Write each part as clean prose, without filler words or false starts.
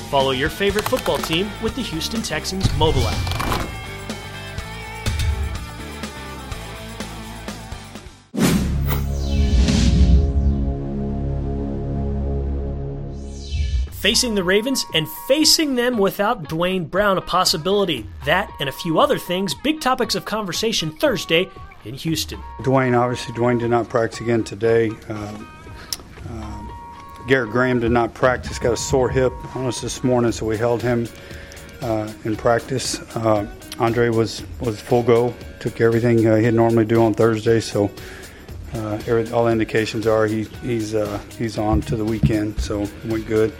Follow your favorite football team with the Houston Texans mobile app. Facing the Ravens and facing them without Dwayne Brown, a possibility. That and a few other things, big topics of conversation Thursday in Houston. Dwayne did not practice again today. Garrett Graham did not practice, got a sore hip on us this morning, so we held him in practice. Andre was full go, took everything he'd normally do on Thursday, so all indications are he's on to the weekend, so it went good.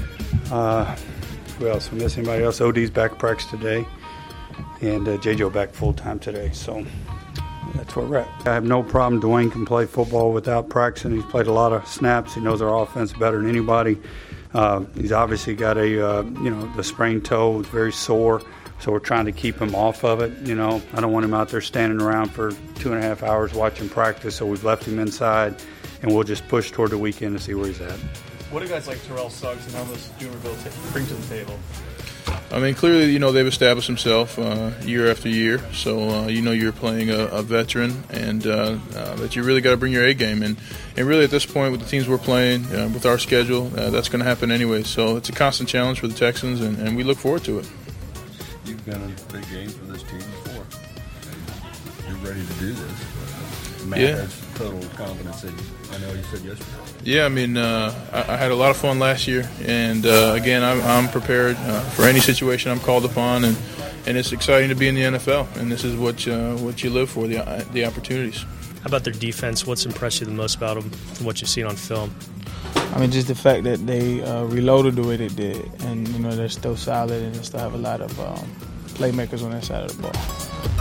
Who else? We miss anybody else? OD's back at practice today, and JJ back full time today. So that's where we're at. I have no problem. Dwayne can play football without practicing. He's played a lot of snaps. He knows our offense better than anybody. He's obviously got the sprained toe. It's very sore, so we're trying to keep him off of it. I don't want him out there standing around for 2.5 hours watching practice. So we've left him inside, and we'll just push toward the weekend to see where he's at. What do guys like Terrell Suggs and Elvis Dumervil bring to the table? I mean, clearly, they've established themselves year after year. So, you're playing a veteran and that you really got to bring your A game. And really at this point with the teams we're playing, with our schedule, that's going to happen anyway. So it's a constant challenge for the Texans, and we look forward to it. You've been in big games for this team before. You're ready to do this. Matt has total confidence in you. I know you said yesterday. Yeah, I mean, I had a lot of fun last year, and again, I'm prepared for any situation I'm called upon, and it's exciting to be in the NFL, and this is what you live for, the opportunities. How about their defense? What's impressed you the most about them from what you've seen on film? I mean, just the fact that they reloaded the way they did, and they're still solid, and they still have a lot of playmakers on that side of the ball.